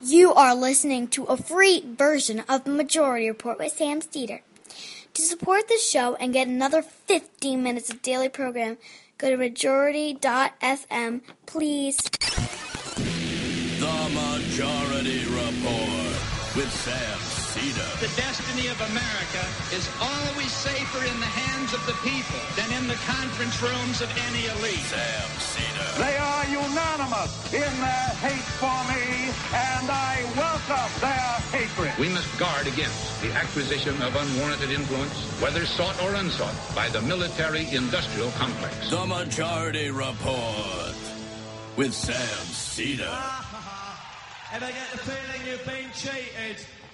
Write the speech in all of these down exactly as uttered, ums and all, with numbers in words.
You are listening to a free version of the Majority Report with Sam Steeder. To support the show and get another fifteen minutes of daily program, go to majority dot f m, please. The Majority Report with Sam Steeder. The destiny of America is always safer in the hands of the people than in the conference rooms of any elite. Sam Steeder. They are unanimous in their hate for me, and I welcome their hatred. We must guard against the acquisition of unwarranted influence, whether sought or unsought, by the military-industrial complex. The Majority Report with Sam Steeder. And I get the feeling you've been cheated.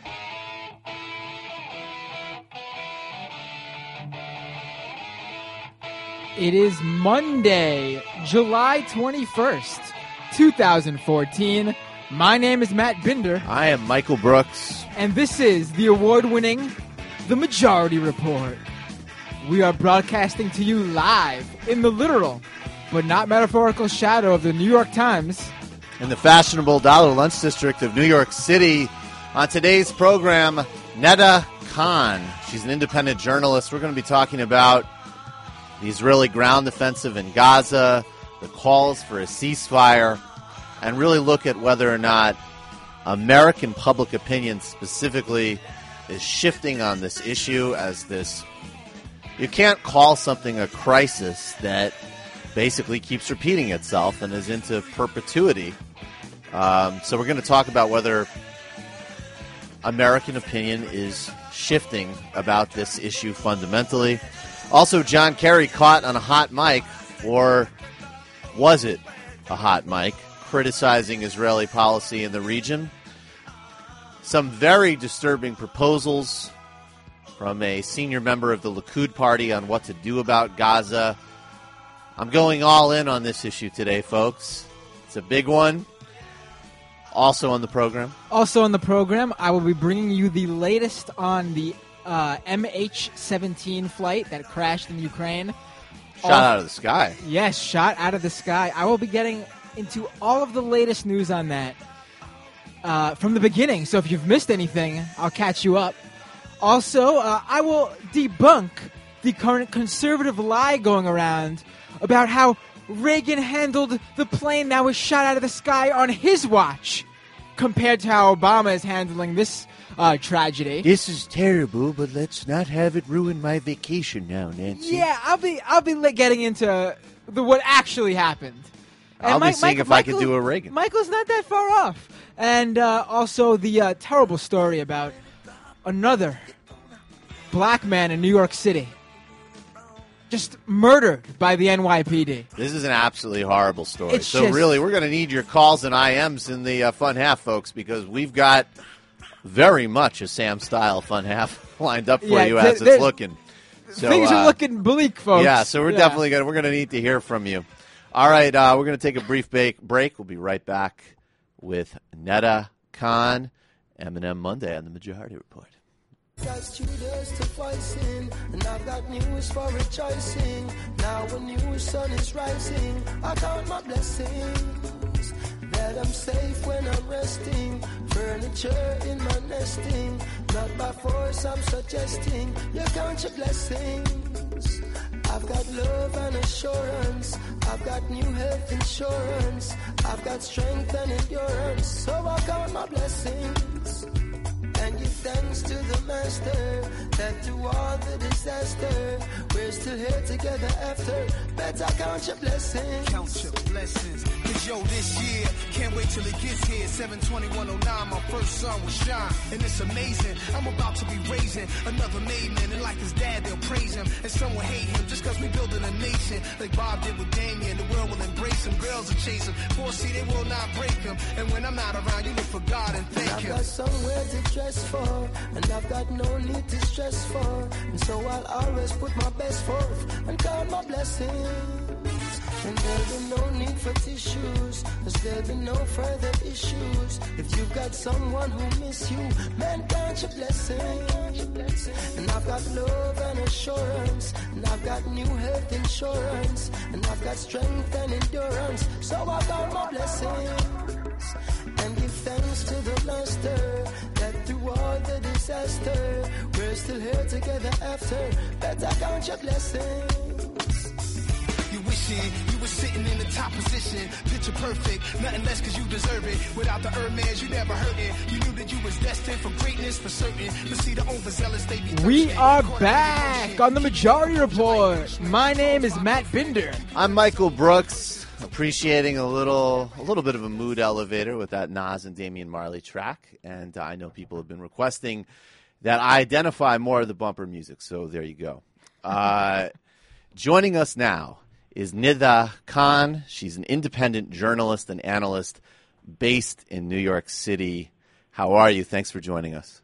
It is Monday, July twenty-first, twenty fourteen. My name is Matt Binder. I am Michael Brooks. And this is the award-winning The Majority Report. We are broadcasting to you live in the literal, but not metaphorical shadow of the New York Times. In the fashionable Dollar Lunch District of New York City. On today's program, Neda Khan. She's an independent journalist. We're going to be talking about the Israeli ground offensive in Gaza, the calls for a ceasefire, and really look at whether or not American public opinion specifically is shifting on this issue as this. You can't call something a crisis that basically keeps repeating itself and is into perpetuity. Um, so we're going to talk about whether American opinion is shifting about this issue fundamentally. Also, John Kerry caught on a hot mic, or was it a hot mic, criticizing Israeli policy in the region. Some very disturbing proposals from a senior member of the Likud party on what to do about Gaza. I'm going all in on this issue today, folks. It's a big one. Also on the program. Also on the program, I will be bringing you the latest on the uh, M H seventeen flight that crashed in Ukraine. Shot all, out of the sky. Yes, shot out of the sky. I will be getting into all of the latest news on that uh, from the beginning. So if you've missed anything, I'll catch you up. Also, uh, I will debunk the current conservative lie going around about how Reagan handled the plane that was shot out of the sky on his watch compared to how Obama is handling this uh, tragedy. This is terrible, but let's not have it ruin my vacation now, Nancy. Yeah, I'll be I'll be li- getting into the what actually happened. And I'll Mi- be seeing Michael, if I Michael, can do a Reagan. Michael's not that far off. And uh, also the uh, terrible story about another black man in New York City just murdered by the N Y P D. This is an absolutely horrible story. It's so just- really, we're going to need your calls and I Ms in the uh, fun half, folks, because we've got very much a Sam-style fun half lined up for Yeah, you th- as there's- it's looking. So, Things uh, are looking bleak, folks. Yeah, so we're Yeah. definitely going to we're going to need to hear from you. All right, uh, we're going to take a brief break. Break. We'll be right back with Neda Khan, Eminem Monday on the Majority Report. Got students to voicing, and I've got news for rejoicing. Now a new sun is rising, I count my blessings. That I'm safe when I'm resting, furniture in my nesting. Not by force I'm suggesting, you count your blessings. I've got love and assurance, I've got new health insurance. I've got strength and endurance, so I count my blessings. And give thanks to the master that through all the disaster we're still here together after. Better count your blessings. Count your blessings. Cause yo, this year, can't wait till it gets here. seven twenty-one oh nine, my first son will shine. And it's amazing, I'm about to be raising another made man. And like his dad, they'll praise him. And some will hate him just cause we building a nation. Like Bob did with Damien, the world will embrace him. Girls will chase him. For see, they will not break him. And when I'm not around, you look for God and thank I've him. got somewhere to dress for, and I've got no need to stress for. And so I'll always put my best forth and count my blessings. And there'll be no need for tissues, cause there'll be no further issues. If you've got someone who miss you, man, count your blessings. And I've got love and assurance, and I've got new health insurance, and I've got strength and endurance, so I count my blessings. And give thanks us to the master, that through all the disaster, we're still here together after. Better count your blessings. You wishing you were sitting in the top position, picture perfect, nothing less cause you deserve it. Without the Hermes, you never hurt it. You knew that you was destined for greatness for certain. But see the overzealous, they be We are back on the Majority Report. My name is Matt Binder. I'm Michael Brooks. Appreciating a little, a little bit of a mood elevator with that Nas and Damian Marley track, and uh, I know people have been requesting that I identify more of the bumper music. So there you go. Uh, joining us now is Nida Khan. She's an independent journalist and analyst based in New York City. How are you? Thanks for joining us.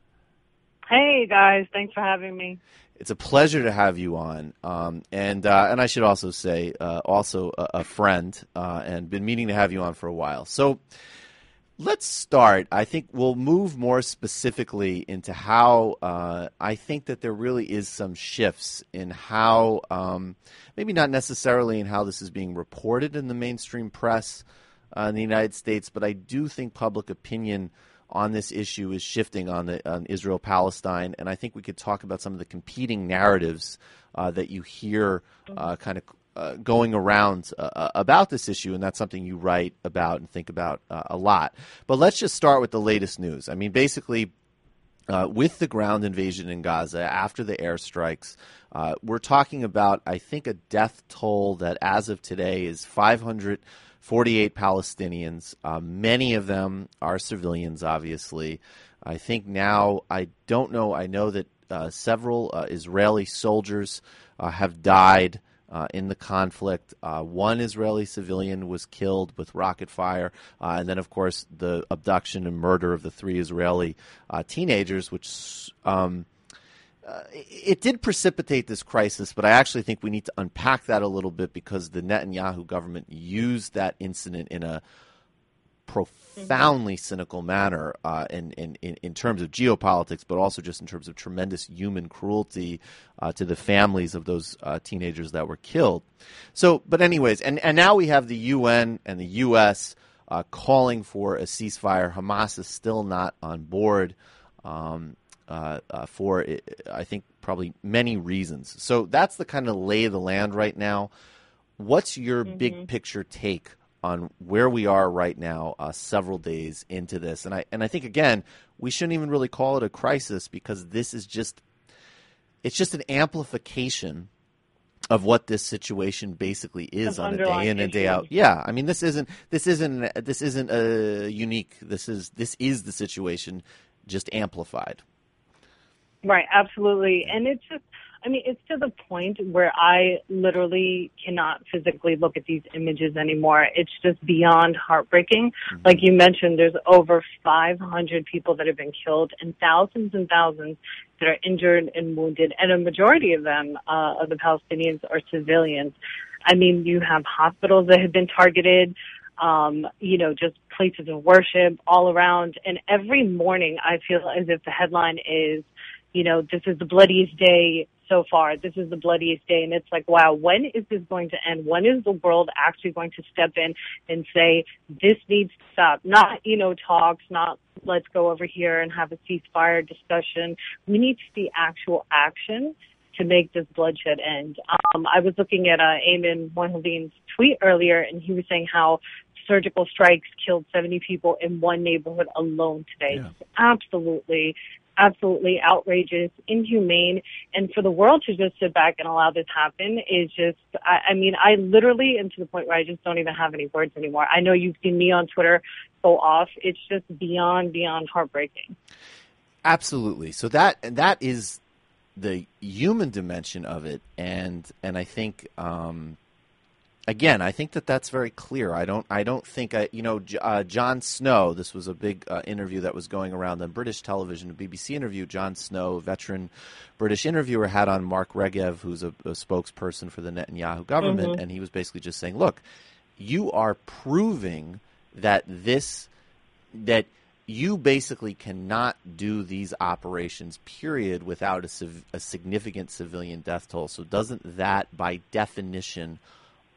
Hey, guys. Thanks for having me. It's a pleasure to have you on. Um, and uh, and I should also say, uh, also a, a friend, uh, and been meaning to have you on for a while. So let's start. I think we'll move more specifically into how uh, I think that there really is some shifts in how, um, maybe not necessarily in how this is being reported in the mainstream press uh, in the United States, but I do think public opinion on this issue is shifting on the on Israel-Palestine, and I think we could talk about some of the competing narratives uh, that you hear uh, kind of uh, going around uh, about this issue, and that's something you write about and think about uh, a lot. But let's just start with the latest news. I mean, basically, uh, with the ground invasion in Gaza, after the airstrikes, uh, we're talking about, I think, a death toll that as of today is five hundred forty-eight Palestinians. Uh, many of them are civilians, obviously. I think now, I don't know, I know that uh, several uh, Israeli soldiers uh, have died uh, in the conflict. Uh, one Israeli civilian was killed with rocket fire. Uh, and then, of course, the abduction and murder of the three Israeli uh, teenagers, which um, Uh, it did precipitate this crisis, but I actually think we need to unpack that a little bit because the Netanyahu government used that incident in a profoundly cynical manner uh, in, in, in terms of geopolitics, but also just in terms of tremendous human cruelty uh, to the families of those uh, teenagers that were killed. So, but anyways, and, and now we have the U N and the U S uh, calling for a ceasefire. Hamas is still not on board. Um, Uh, uh, for, I think, probably many reasons. So that's the kind of lay of the land right now. What's your mm-hmm. big picture take on where we are right now, uh, several days into this? And I and I think, again, we shouldn't even really call it a crisis because this is just, it's just an amplification of what this situation basically is on a day in and day out. Yeah, I mean, this isn't this isn't this isn't uh, unique. This is this is the situation, just amplified. Right, absolutely. And it's just, I mean, it's to the point where I literally cannot physically look at these images anymore. It's just beyond heartbreaking. Mm-hmm. Like you mentioned, there's over five hundred people that have been killed and thousands and thousands that are injured and wounded. And a majority of them, uh, of the Palestinians are civilians. I mean, you have hospitals that have been targeted, um, you know, just places of worship all around. And every morning I feel as if the headline is, you know, this is the bloodiest day so far. This is the bloodiest day. And it's like, wow, when is this going to end? When is the world actually going to step in and say, this needs to stop? Not, you know, talks, not let's go over here and have a ceasefire discussion. We need to see actual action to make this bloodshed end. Um, I was looking at uh, Ayman Mohaldin's tweet earlier, and he was saying how surgical strikes killed seventy people in one neighborhood alone today. Yeah. Absolutely. Absolutely outrageous, inhumane, and for the world to just sit back and allow this happen is just, I, I mean, I literally am to the point where I just don't even have any words anymore. I know you've seen me on Twitter go off. It's just beyond, beyond heartbreaking. Absolutely. So that, that is the human dimension of it, and, and I think, um, Again, I think that that's very clear. I don't. I don't think. I, you know, uh, Jon Snow. This was a big uh, interview that was going around on British television, a B B C interview. Jon Snow, a veteran British interviewer, had on Mark Regev, who's a, a spokesperson for the Netanyahu government, mm-hmm. and he was basically just saying, "Look, you are proving that this that you basically cannot do these operations, period, without a, civ- a significant civilian death toll. So doesn't that, by definition,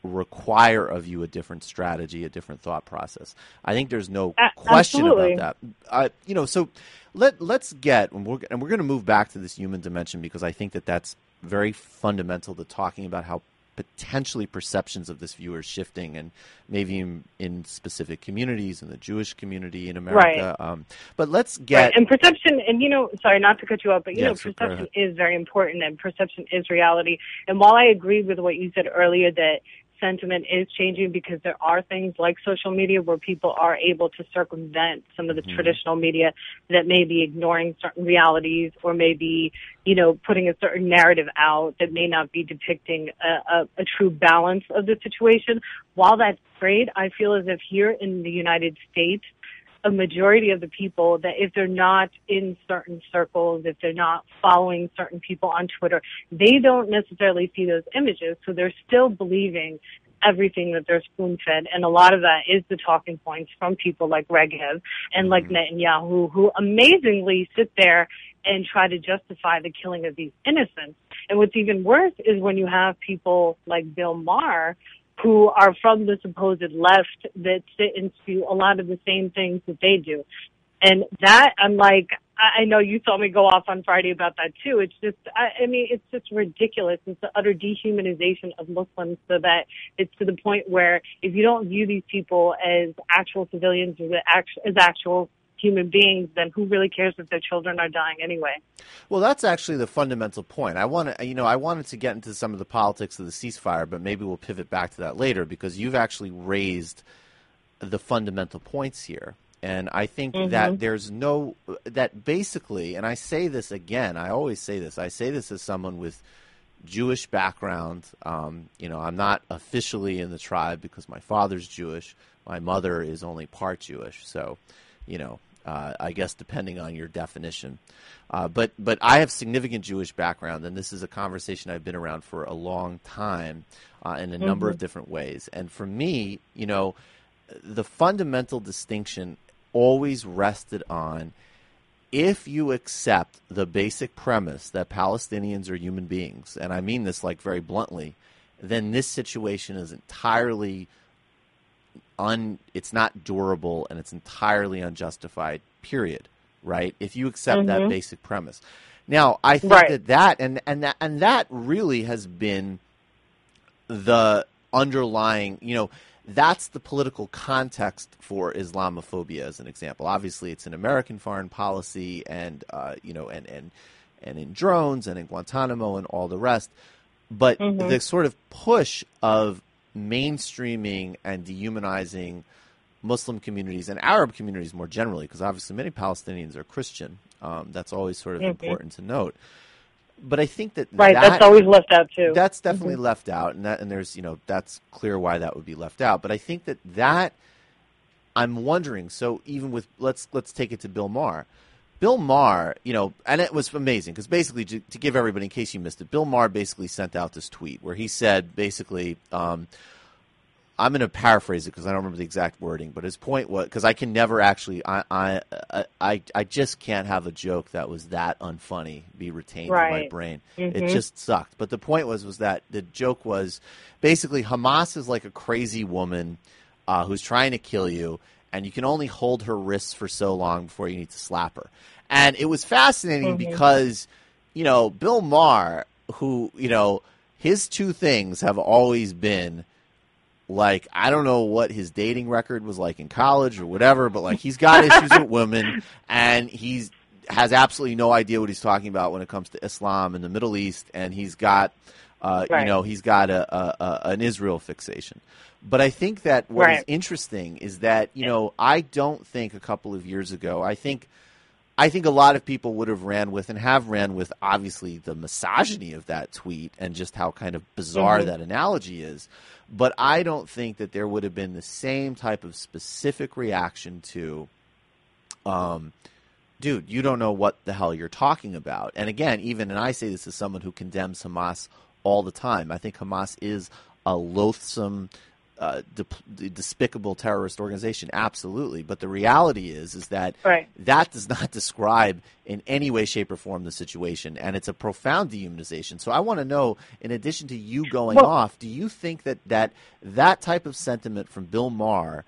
require of you a different strategy, a different thought process. I think there's no A- question absolutely. about that. Uh, you know, so let let's get and we're and we're going to move back to this human dimension because I think that that's very fundamental to talking about how potentially perceptions of this view are shifting, and maybe in, in specific communities, in the Jewish community in America. Right. Um, but let's get Right. And perception, and you know, sorry, not to cut you off, but you Yeah, know, sure, go perception ahead. is very important, and perception is reality. And while I agree with what you said earlier that sentiment is changing because there are things like social media where people are able to circumvent some of the Mhm. traditional media that may be ignoring certain realities or maybe, you know, putting a certain narrative out that may not be depicting a, a, a true balance of the situation. While that's great, I feel as if here in the United States, a majority of the people that if they're not in certain circles, if they're not following certain people on Twitter, they don't necessarily see those images. So they're still believing everything that they're spoon-fed. And a lot of that is the talking points from people like Regev and like Netanyahu, who amazingly sit there and try to justify the killing of these innocents. And what's even worse is when you have people like Bill Maher, who are from the supposed left that sit and spew a lot of the same things that they do. And that, I'm like, I I know you saw me go off on Friday about that too. It's just, I, I mean, it's just ridiculous. It's the utter dehumanization of Muslims so that it's to the point where if you don't view these people as actual civilians or as actual human beings, then who really cares if their children are dying anyway? Well, that's actually the fundamental point. I want to, you know, I wanted to get into some of the politics of the ceasefire, but maybe we'll pivot back to that later because you've actually raised the fundamental points here. And I think Mhm. that there's no, that basically, and I say this again, I always say this, I say this as someone with Jewish background. Um, you know, I'm not officially in the tribe because my father's Jewish. My mother is only part Jewish. So, you know, uh, I guess depending on your definition. Uh, but but I have significant Jewish background, and this is a conversation I've been around for a long time uh, in a number Mhm. of different ways. And for me, you know, the fundamental distinction always rested on if you accept the basic premise that Palestinians are human beings, and I mean this like very bluntly, then this situation is entirely un it's not durable and it's entirely unjustified, period, right? If you accept that Mhm. basic premise. Now, I think Right. that that and and that and that really has been the underlying, you know, that's the political context for Islamophobia, as an example. Obviously, it's in American foreign policy, and uh, you know, and and and in drones, and in Guantanamo, and all the rest. But Mhm. the sort of push of mainstreaming and dehumanizing Muslim communities and Arab communities more generally, because obviously many Palestinians are Christian. Um, that's always sort of Mhm. important to note. But I think that Right, that, that's always left out too. That's definitely Mhm. left out, and that and there's you know that's clear why that would be left out. But I think that that I'm wondering. So even with let's let's take it to Bill Maher. Bill Maher, you know, and it was amazing because basically to, to give everybody, in case you missed it, Bill Maher basically sent out this tweet where he said basically. Um, I'm going to paraphrase it because I don't remember the exact wording, but his point was because I can never actually, I, I, I, I just can't have a joke that was that unfunny be retained in my Right. brain. Mhm. It just sucked. But the point was, was that the joke was basically Hamas is like a crazy woman uh, who's trying to kill you, and you can only hold her wrists for so long before you need to slap her. And it was fascinating Mhm. because, you know, Bill Maher, who, you know, his two things have always been. Like, I don't know what his dating record was like in college or whatever, but like he's got issues with women, and he's has absolutely no idea what he's talking about when it comes to Islam and the Middle East, and he's got, uh, Right. you know, he's got a, a, a an Israel fixation. But I think that what is Right. interesting is that, you know, I don't think a couple of years ago, I think I think a lot of people would have ran with and have ran with obviously the misogyny of that tweet and just how kind of bizarre Mhm. that analogy is. But I don't think that there would have been the same type of specific reaction to, um, dude, you don't know what the hell you're talking about. And again, even, and I say this as someone who condemns Hamas all the time, I think Hamas is a loathsome, uh, de- despicable terrorist organization. Absolutely. But the reality is, is that right. that does not describe in any way, shape, or form the situation. And it's a profound dehumanization. So I want to know, in addition to you going well, off, do you think that, that that type of sentiment from Bill Maher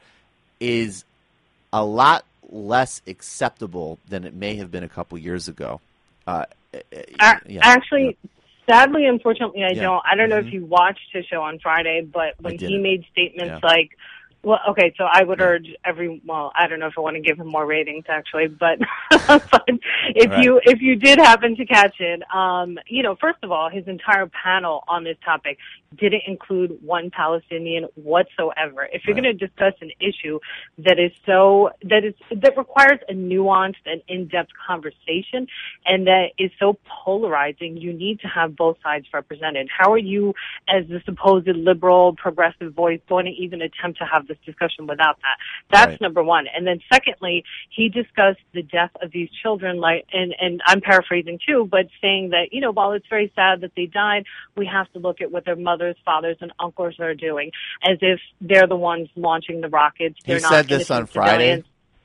is a lot less acceptable than it may have been a couple years ago? Uh, yeah, Actually, yeah. sadly, unfortunately, I yeah. don't. I don't know mm-hmm. if you watched his show on Friday, but when he didn't. made statements yeah. like, well, okay, so I would yeah. urge every, well, I don't know if I want to give him more ratings, actually, but, but if right. you, if you did happen to catch it, um, you know, first of all, his entire panel on this topic didn't include one Palestinian whatsoever. If you're right. going to discuss an issue that is so, that is, that requires a nuanced and in-depth conversation and that is so polarizing, you need to have both sides represented. How are you, as the supposed liberal, progressive voice, going to even attempt to have this discussion without that? That's right. number one. And then secondly, he discussed the death of these children, like, and, and I'm paraphrasing too, but saying that, you know, while it's very sad that they died, we have to look at what their mothers, fathers, and uncles are doing, as if they're the ones launching the rockets. They're he not said this on Friday? Civilians.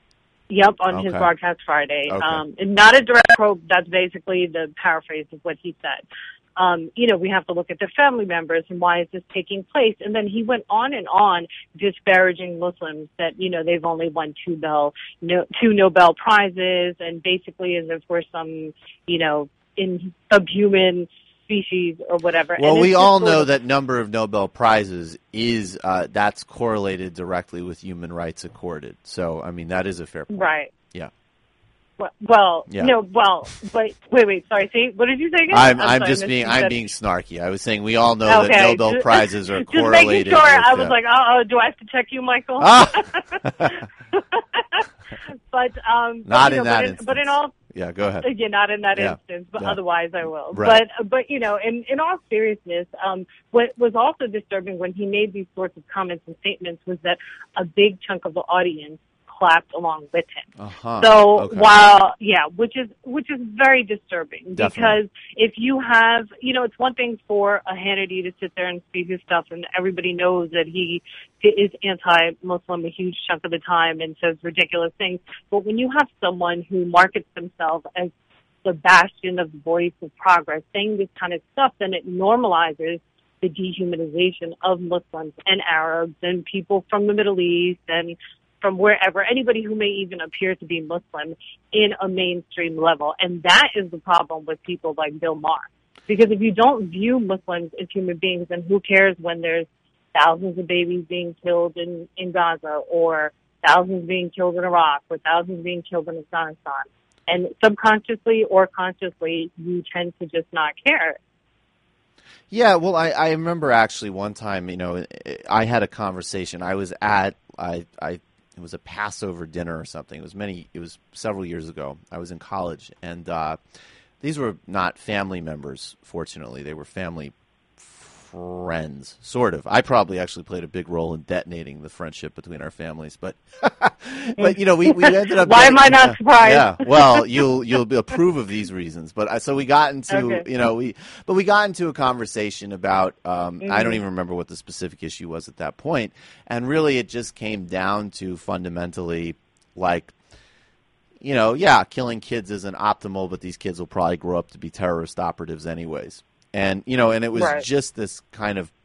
Yep, on okay. his broadcast Friday. Okay. Um, not a direct quote, that's basically the paraphrase of what he said. Um, you know, we have to look at their family members and why is this taking place? And then he went on and on disparaging Muslims that, you know, they've only won two Nobel, no, two Nobel Prizes, and basically as if we're some, you know, in subhuman species or whatever. Well, and we all know of, that number of Nobel Prizes is, uh, that's correlated directly with human rights accorded. So, I mean, that is a fair point. Right. Yeah. Well, well yeah. no, well, but wait, wait, sorry. Say, what did you say again? I'm, I'm, I'm sorry, just being, I'm said. being snarky. I was saying we all know okay. that Nobel just, Prizes are just correlated. Making sure. With, I was uh, like, oh, do I have to check you, Michael? Ah! but um, not but, in know, that but in, instance. but in all, yeah, go ahead. yeah, not in that yeah. instance, but yeah. otherwise I will. Right. But but you know, in in all seriousness, um, what was also disturbing when he made these sorts of comments and statements was that a big chunk of the audience clapped along with him. Uh-huh. So okay. while, yeah, which is, which is very disturbing Definitely. because if you have, you know, it's one thing for a Hannity to sit there and speak his stuff and everybody knows that he is anti-Muslim a huge chunk of the time and says ridiculous things. But when you have someone who markets themselves as the bastion of the voice of progress saying this kind of stuff, then it normalizes the dehumanization of Muslims and Arabs and people from the Middle East and from wherever, anybody who may even appear to be Muslim in a mainstream level. And that is the problem with people like Bill Maher. Because if you don't view Muslims as human beings, then who cares when there's thousands of babies being killed in, in Gaza or thousands being killed in Iraq or thousands being killed in Afghanistan? And subconsciously or consciously, you tend to just not care. Yeah, well, I, I remember actually one time, you know, I had a conversation. I was at, I, I, it was a Passover dinner or something. It was many, it was several years ago. I was in college, and uh, these were not family members, fortunately. They were family friends, sort of. I probably actually played a big role in detonating the friendship between our families, but, but you know, we, we ended up. Why getting, am I not surprised? Yeah, well, you'll you'll approve of these reasons, but uh, so we got into, okay. you know, we but we got into a conversation about. Um, mm-hmm. I don't even remember what the specific issue was at that point, and really, it just came down to fundamentally, like. You know, yeah, killing kids isn't optimal, but these kids will probably grow up to be terrorist operatives anyways. And, you know, and it was right. just this kind of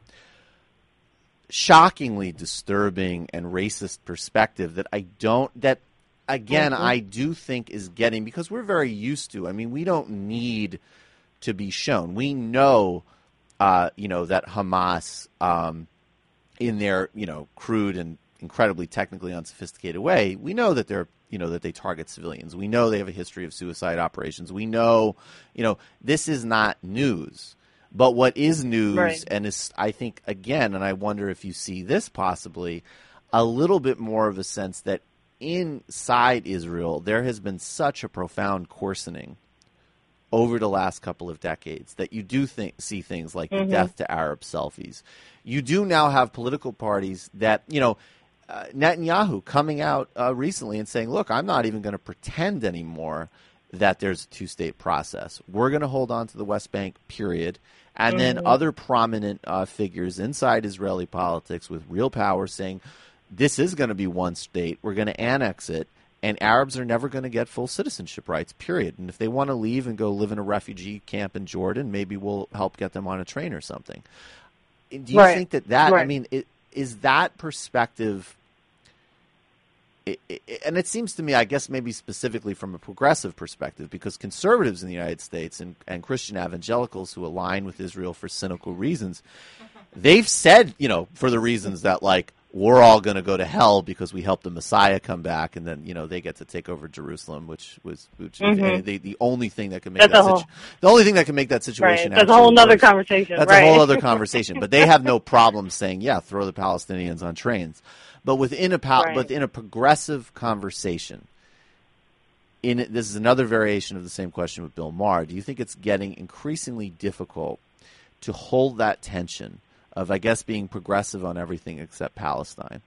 shockingly disturbing and racist perspective that I don't, that, again, mm-hmm. I do think is getting, because we're very used to, I mean, we don't need to be shown. We know, uh, you know, that Hamas, um, in their, you know, crude and incredibly technically unsophisticated way, we know that they're, you know, that they target civilians. We know they have a history of suicide operations. We know, you know, this is not news. But what is news, right. and is, I think, again, and I wonder if you see this possibly, a little bit more of a sense that inside Israel, there has been such a profound coarsening over the last couple of decades that you do think, see things like mm-hmm. the death to Arab selfies. You do now have political parties that, you know, Uh, Netanyahu coming out uh, recently and saying, look, I'm not even going to pretend anymore that there's a two-state process. We're going to hold on to the West Bank, period. And Mm-hmm. then other prominent uh, figures inside Israeli politics with real power saying, this is going to be one state, we're going to annex it, and Arabs are never going to get full citizenship rights, period. And if they want to leave and go live in a refugee camp in Jordan, maybe we'll help get them on a train or something. Do you Right. think that that, Right. I mean, it, is that perspective, it, it, and it seems to me, I guess maybe specifically from a progressive perspective, because conservatives in the United States and, and Christian evangelicals who align with Israel for cynical reasons, they've said, you know, for the reasons that, like, we're all going to go to hell because we helped the Messiah come back, and then, you know, they get to take over Jerusalem, which was which Mhm. is the, the only thing that can make That's that a whole- situ- the only thing that can make that situation. Right. That's a actually whole other worse. conversation. That's right. a whole other conversation. But they have no problem saying, yeah, throw the Palestinians on trains. But within a pal- Right. within a progressive conversation, in this is another variation of the same question with Bill Maher. Do you think it's getting increasingly difficult to hold that tension of, I guess, being progressive on everything except Palestine?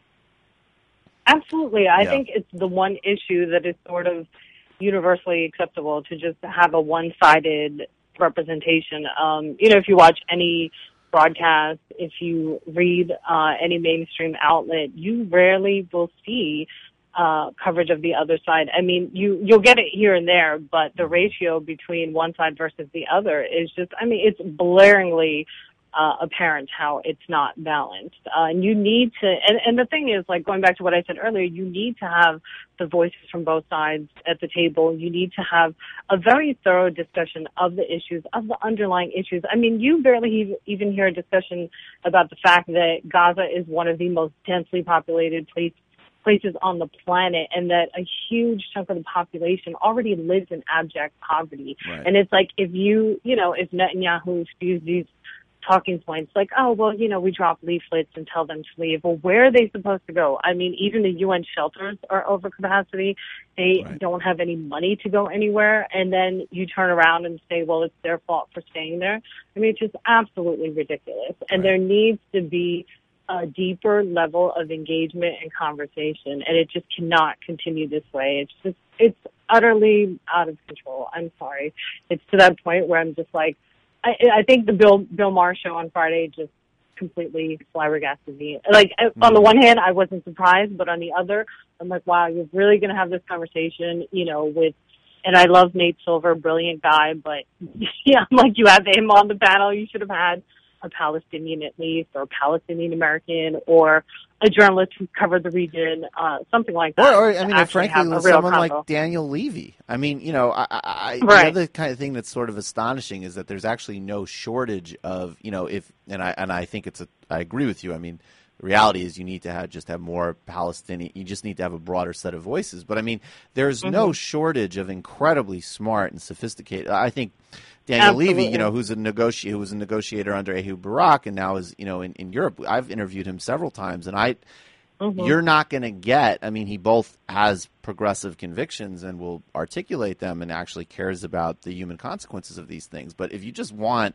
Absolutely. I Yeah. think it's the one issue that is sort of universally acceptable to just have a one-sided representation. Um, you know, if you watch any broadcast, if you read uh, any mainstream outlet, you rarely will see uh, coverage of the other side. I mean, you, you'll get it here and there, but the ratio between one side versus the other is just, I mean, it's blaringly Uh, apparent how it's not balanced. Uh, and you need to, and, and the thing is, like, going back to what I said earlier, you need to have the voices from both sides at the table. You need to have a very thorough discussion of the issues, of the underlying issues. I mean, you barely even hear a discussion about the fact that Gaza is one of the most densely populated places places on the planet, and that a huge chunk of the population already lives in abject poverty. Right. And it's like, if you, you know, if Netanyahu spews these talking points like, oh, well, you know, we drop leaflets and tell them to leave. Well, where are they supposed to go? I mean, even the U N shelters are over capacity. They Right. don't have any money to go anywhere. And then you turn around and say, well, it's their fault for staying there. I mean, it's just absolutely ridiculous. And there needs to be a deeper level of engagement and conversation. And it just cannot continue this way. It's just, it's utterly out of control. I'm sorry. It's to that point where I'm just like, I, I think the Bill Bill Maher show on Friday just completely flabbergasted me. Like, on the one hand, I wasn't surprised, but on the other, I'm like, wow, you're really going to have this conversation, you know, with, and I love Nate Silver, brilliant guy, but yeah, I'm like, you had him on the panel, you should have had a Palestinian at least, or a Palestinian American, or a journalist who covered the region, uh, something like that. Or, or I to mean, actually frankly, have a with real someone convo. like Daniel Levy. I mean, you know, I, I, Right. the other kind of thing that's sort of astonishing is that there's actually no shortage of, you know, if and I and I think it's a, I agree with you. I mean, the reality is you need to have just have more Palestinian. You just need to have a broader set of voices. But I mean, there's no Mhm. shortage of incredibly smart and sophisticated. I think Daniel Levy, Absolutely. you know, who's a negotiator, who was a negotiator under Ehud Barak, and now is, you know, in, in Europe. I've interviewed him several times, and I. Mhm. You're not going to get, I mean, he both has progressive convictions and will articulate them and actually cares about the human consequences of these things. But if you just want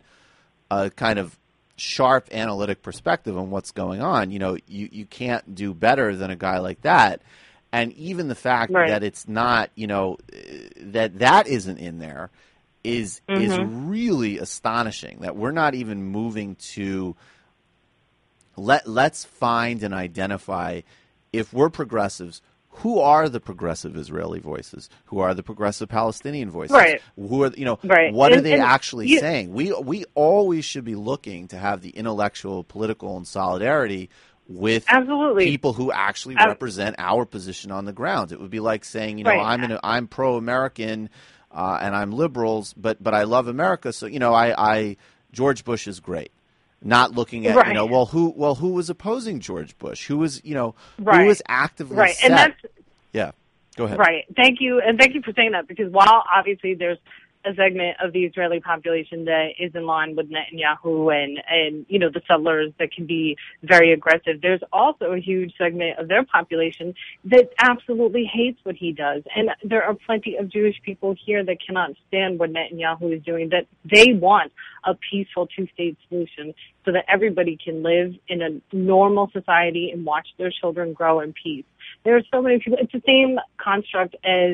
a kind of sharp analytic perspective on what's going on, you know, you, you can't do better than a guy like that. And even the fact Right. that it's not, you know, that that isn't in there is is Mhm. really astonishing, that we're not even moving to let let's find and identify, if we're progressives, who are the progressive Israeli voices? Who are the progressive Palestinian voices? Right. Who are, you know, Right. what are And- they and actually you- saying? We we always should be looking to have the intellectual, political, and solidarity with Absolutely. people who actually Ab- represent our position on the ground. It would be like saying, you know, Right. I'm an, I'm pro-American uh, and I'm liberals, but but I love America, so you know, I, I George Bush is great. Not looking at, you Right. know, well, who well who was opposing George Bush? Who was, you know, Right. who was actively Right. set? And that's Yeah, go ahead. Right. Thank you. And thank you for saying that, because while obviously there's a segment of the Israeli population that is in line with Netanyahu and, and, you know, the settlers that can be very aggressive, there's also a huge segment of their population that absolutely hates what he does. And there are plenty of Jewish people here that cannot stand what Netanyahu is doing, that they want a peaceful two-state solution so that everybody can live in a normal society and watch their children grow in peace. There are so many people. It's the same construct as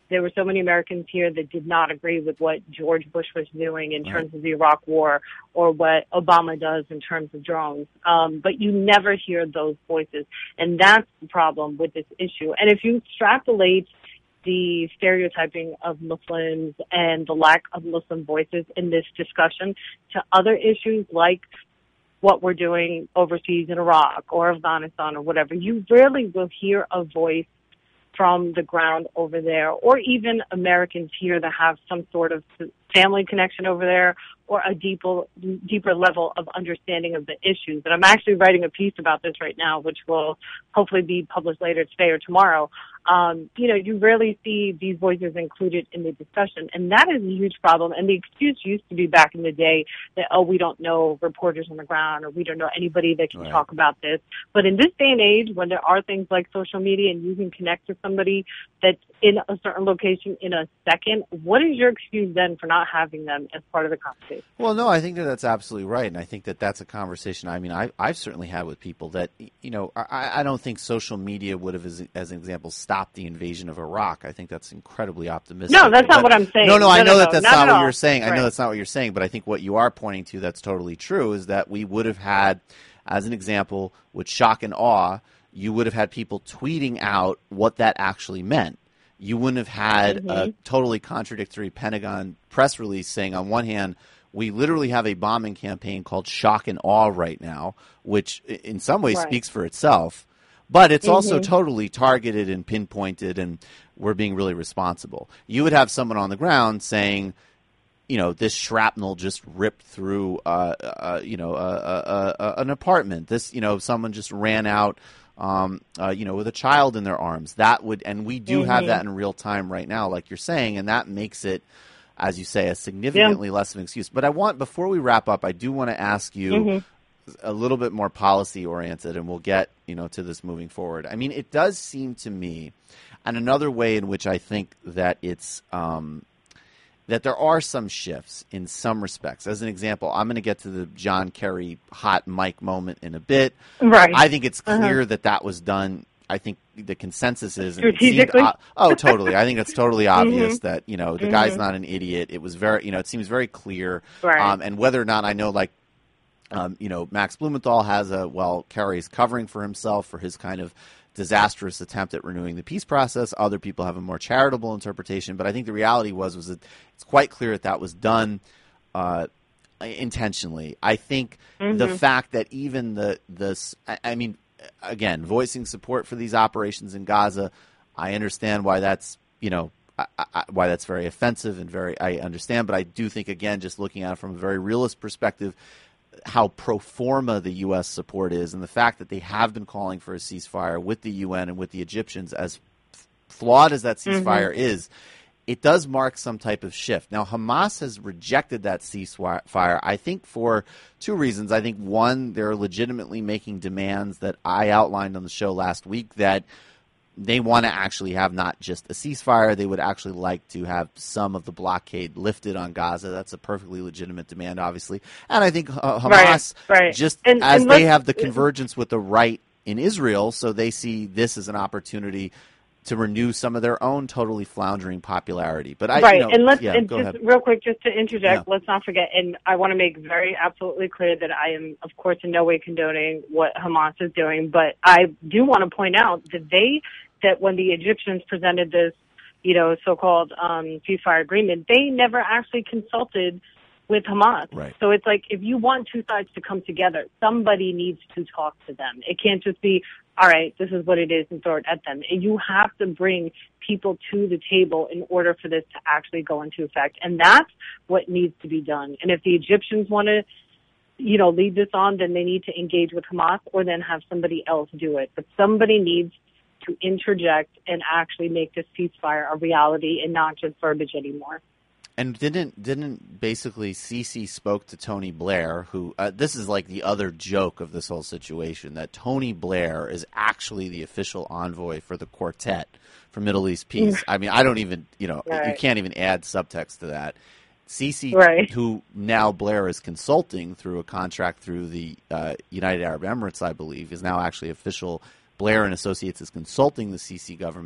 there were so many Americans here that did not agree with what George Bush was doing in Right. terms of the Iraq War or what Obama does in terms of drones. Um, but you never hear those voices. And that's the problem with this issue. And if you extrapolate the stereotyping of Muslims and the lack of Muslim voices in this discussion to other issues like what we're doing overseas in Iraq or Afghanistan or whatever, you rarely will hear a voice from the ground over there, or even Americans here that have some sort of family connection over there or a deeper, deeper level of understanding of the issues. And I'm actually writing a piece about this right now, which will hopefully be published later today or tomorrow. Um, you know, you rarely see these voices included in the discussion, and that is a huge problem. And the excuse used to be back in the day that, oh, we don't know reporters on the ground, or we don't know anybody that can Right. talk about this. But in this day and age, when there are things like social media and you can connect to somebody that's in a certain location in a second, what is your excuse then for not having them as part of the conversation? Well, no, I think that that's absolutely right, and I think that that's a conversation. I mean, I, I've certainly had with people that, you know, I, I don't think social media would have, as, as an example, stopped the invasion of Iraq. I think that's incredibly optimistic. No, that's not But- what I'm saying. No, no, No, I no, know no, that that's not not at what all. you're saying. I Right. know that's not what you're saying, but I think what you are pointing to that's totally true is that we would have had, as an example, with shock and awe, you would have had people tweeting out what that actually meant. You wouldn't have had Mm-hmm. a totally contradictory Pentagon press release saying, on one hand, we literally have a bombing campaign called Shock and Awe right now, which i- in some ways Right. speaks for itself. But it's also Mhm. totally targeted and pinpointed, and we're being really responsible. You would have someone on the ground saying, you know, this shrapnel just ripped through, uh, uh, you know, uh, uh, uh, an apartment. This, you know, someone just ran out, um, uh, you know, with a child in their arms. That would, and we do have Mhm. that in real time right now, like you're saying, and that makes it, as you say, a significantly less of an excuse. But I want, before we wrap up, I do want to ask you Mhm. a little bit more policy oriented, and we'll get, you know, to this moving forward. I mean, it does seem to me, and another way in which I think that it's, um, that there are some shifts in some respects. As an example, I'm going to get to the John Kerry hot mic moment in a bit. Right. I think it's Uh-huh. clear that that was done. I think the consensus is and it seemed Strategically? o- oh, totally. I think it's totally obvious Mhm. that, you know, the guy's Mhm. not an idiot. It was very, you know, it seems very clear. Right. Um, and whether or not I know, like, um, you know, Max Blumenthal has a, well, Kerry's covering for himself for his kind of disastrous attempt at renewing the peace process. Other people have a more charitable interpretation, but I think the reality was was that it's quite clear that that was done uh, intentionally. I think the Mhm. fact that even the this, I, I mean, again, voicing support for these operations in Gaza, I understand why that's, you know, I, I, why that's very offensive and very, I understand, but I do think, again, just looking at it from a very realist perspective, how pro forma the U S support is, and the fact that they have been calling for a ceasefire with the U N and with the Egyptians, as f- flawed as that ceasefire Mhm. is, it does mark some type of shift. Now, Hamas has rejected that ceasefire, I think, for two reasons. I think, one, they're legitimately making demands that I outlined on the show last week, that they want to actually have not just a ceasefire, they would actually like to have some of the blockade lifted on Gaza. That's a perfectly legitimate demand, obviously. And I think uh, Hamas, Right, right. just And- as and they let's- have the convergence with the right in Israel, so they see this as an opportunity to renew some of their own totally floundering popularity. But I, right, you know, and let's yeah, and go just ahead. real quick, just to interject, Yeah. let's not forget, and I want to make very absolutely clear that I am, of course, in no way condoning what Hamas is doing, but I do want to point out that they, that when the Egyptians presented this, you know, so-called um, ceasefire agreement, they never actually consulted with Hamas. Right. So it's like, if you want two sides to come together, somebody needs to talk to them. It can't just be, all right, this is what it is, and throw it at them. And you have to bring people to the table in order for this to actually go into effect. And that's what needs to be done. And if the Egyptians want to, you know, lead this on, then they need to engage with Hamas or then have somebody else do it. But somebody needs to interject and actually make this ceasefire a reality and not just verbiage anymore. And didn't didn't basically Sisi spoke to Tony Blair, who uh, this is like the other joke of this whole situation, that Tony Blair is actually the official envoy for the quartet for Middle East peace. I mean, I don't even, you know, Right. you can't even add subtext to that. Sisi, Right. who now Blair is consulting through a contract through the uh, United Arab Emirates, I believe, is now actually official. Blair and Associates is consulting the Sisi government.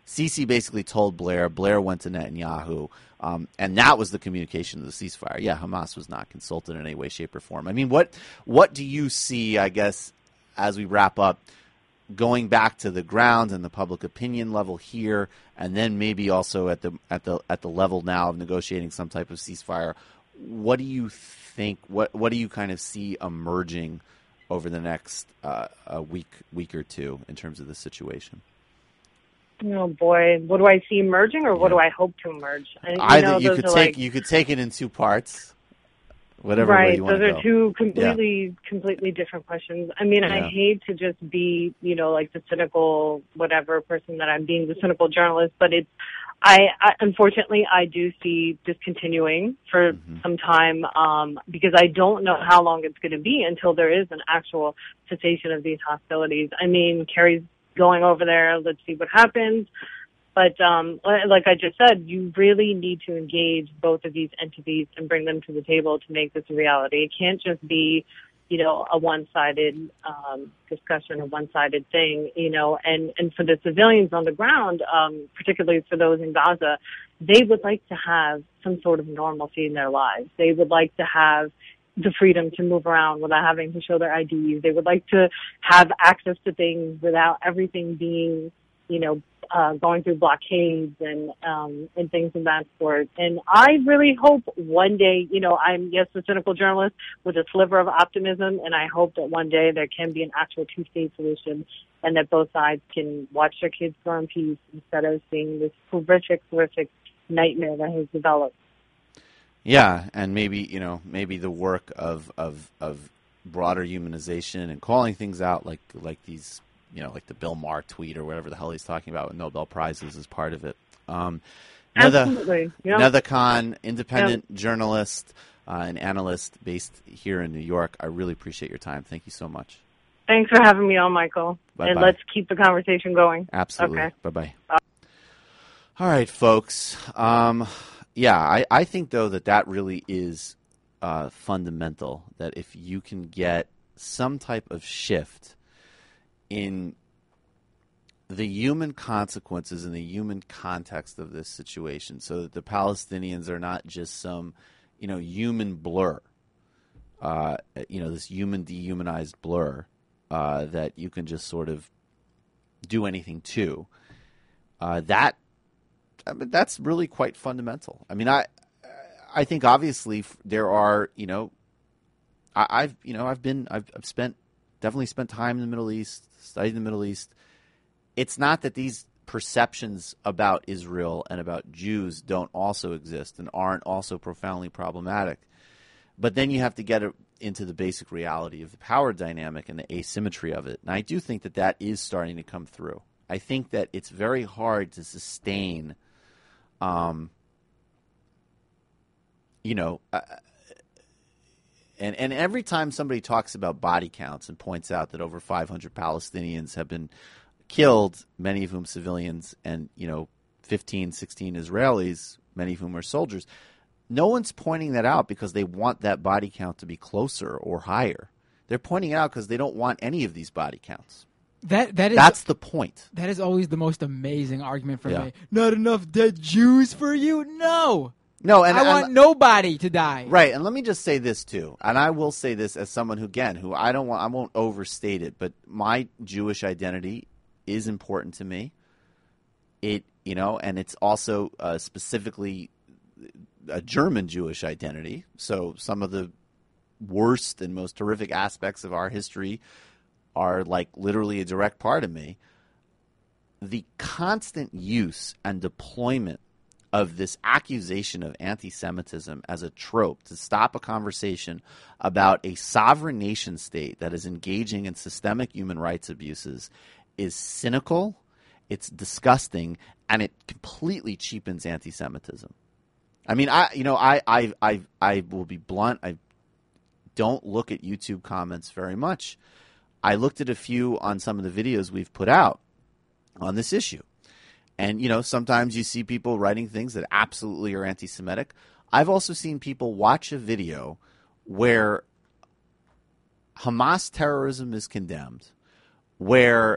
Sisi basically told Blair. Blair went to Netanyahu, um, and that was the communication of the ceasefire. Yeah, Hamas was not consulted in any way, shape, or form. I mean, what what do you see, I guess, as we wrap up, going back to the ground and the public opinion level here, and then maybe also at the at the at the level now of negotiating some type of ceasefire? What do you think? What what do you kind of see emerging over the next uh, a week week or two in terms of the situation? Oh boy, what do I see emerging, or what do I hope to emerge? I, you Either know, you those could are take like, you could take it in two parts, whatever way right. you want Those to go. are two completely, completely different questions. I mean, I Yeah. hate to just be, you know, like the cynical, whatever person that I'm being, the cynical journalist, but it's, I, I unfortunately, I do see this continuing for Mm-hmm. some time, um, because I don't know how long it's going to be until there is an actual cessation of these hostilities. I mean, Kerry's going over there. Let's see what happens. But um, like I just said, you really need to engage both of these entities and bring them to the table to make this a reality. It can't just be, you know, a one-sided um, discussion, a one-sided thing, you know. And, and for the civilians on the ground, um, particularly for those in Gaza, they would like to have some sort of normalcy in their lives. They would like to have the freedom to move around without having to show their I Ds. They would like to have access to things without everything being, you know, uh, going through blockades and, um, and things of that sort. And I really hope one day, you know, I'm, yes, a cynical journalist with a sliver of optimism, and I hope that one day there can be an actual two-state solution and that both sides can watch their kids grow in peace instead of seeing this horrific, horrific nightmare that has developed. Yeah, and maybe, you know, maybe the work of, of of broader humanization and calling things out, like like these, you know, like the Bill Maher tweet or whatever the hell he's talking about with Nobel Prizes is part of it. Um, Absolutely. Yeah. Netha Khan, independent yeah. journalist uh, and analyst based here in New York. I really appreciate your time. Thank you so much. Thanks for having me on, Michael. Bye-bye. And let's keep the conversation going. Absolutely. Okay. Bye-bye. Bye. All right, folks. Um, yeah, I, I think, though, that that really is uh, fundamental, that if you can get some type of shift in the human consequences and the human context of this situation, so that the Palestinians are not just some, you know, human blur, uh, you know, this human dehumanized blur uh, that you can just sort of do anything to, uh, that I mean, that's really quite fundamental. I mean, I I think obviously there are, you know, I, I've you know I've been I've, I've spent definitely spent time in the Middle East, studied the Middle East. It's not that these perceptions about Israel and about Jews don't also exist and aren't also profoundly problematic, but then you have to get into the basic reality of the power dynamic and the asymmetry of it. And I do think that that is starting to come through. I think that it's very hard to sustain. Um, you know, uh, and and every time somebody talks about body counts and points out that over five hundred Palestinians have been killed, many of whom civilians, and, you know, fifteen, sixteen Israelis, many of whom are soldiers, no one's pointing that out because they want that body count to be closer or higher. They're pointing it out because they don't want any of these body counts. That that is That's the point. That is always the most amazing argument for Yeah. me. Not enough dead Jews for you? No. No, and I and- want nobody to die. Right, and let me just say this too, and I will say this as someone who, again, who I don't want, I won't overstate it, but my Jewish identity is important to me. It, you know, and it's also uh, specifically a German Jewish identity. So some of the worst and most horrific aspects of our history are like literally a direct part of me. The constant use and deployment of this accusation of anti-Semitism as a trope to stop a conversation about a sovereign nation state that is engaging in systemic human rights abuses is cynical, it's disgusting, and it completely cheapens anti-Semitism. I mean, I you know, I I I I will be blunt. I don't look at YouTube comments very much. I looked at a few on some of the videos we've put out on this issue. And, you know, sometimes you see people writing things that absolutely are anti-Semitic. I've also seen people watch a video where Hamas terrorism is condemned, where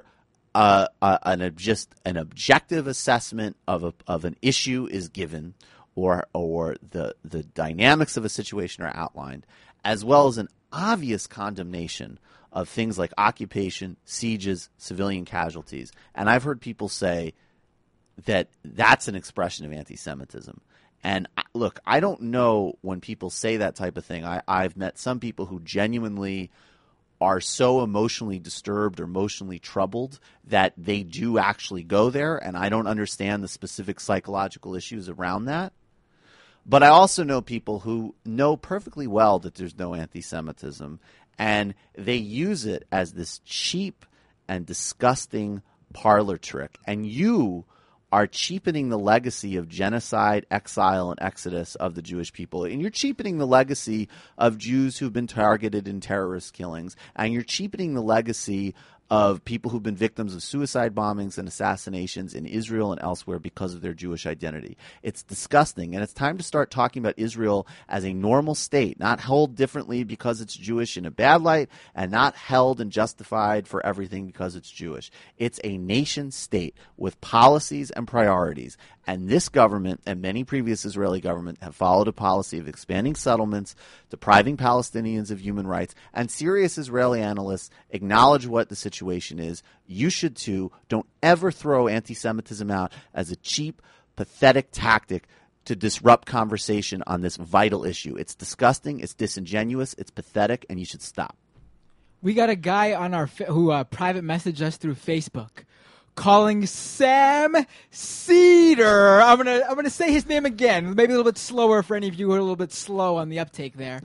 uh, uh, an just an objective assessment of a, of an issue is given, or or the the dynamics of a situation are outlined, as well as an obvious condemnation of things like occupation, sieges, civilian casualties. And I've heard people say that that's an expression of anti-Semitism. And look, I don't know when people say that type of thing. I, I've met some people who genuinely are so emotionally disturbed or emotionally troubled that they do actually go there, and I don't understand the specific psychological issues around that. But I also know people who know perfectly well that there's no anti-Semitism, and they use it as this cheap and disgusting parlor trick. And you are cheapening the legacy of genocide, exile, and exodus of the Jewish people. And you're cheapening the legacy of Jews who've been targeted in terrorist killings. And you're cheapening the legacy of people who've been victims of suicide bombings and assassinations in Israel and elsewhere because of their Jewish identity. It's disgusting, and it's time to start talking about Israel as a normal state, not held differently because it's Jewish in a bad light, and not held and justified for everything because it's Jewish. It's a nation state with policies and priorities, and this government and many previous Israeli governments have followed a policy of expanding settlements, depriving Palestinians of human rights, and serious Israeli analysts acknowledge what the situation is. You should too. Don't ever throw anti-Semitism out as a cheap, pathetic tactic to disrupt conversation on this vital issue. It's disgusting, it's disingenuous, it's pathetic, and you should stop. We got a guy on our fa- who uh, private messaged us through Facebook, calling Sam Cedar. I'm gonna I'm gonna say his name again, maybe a little bit slower for any of you who are a little bit slow on the uptake there.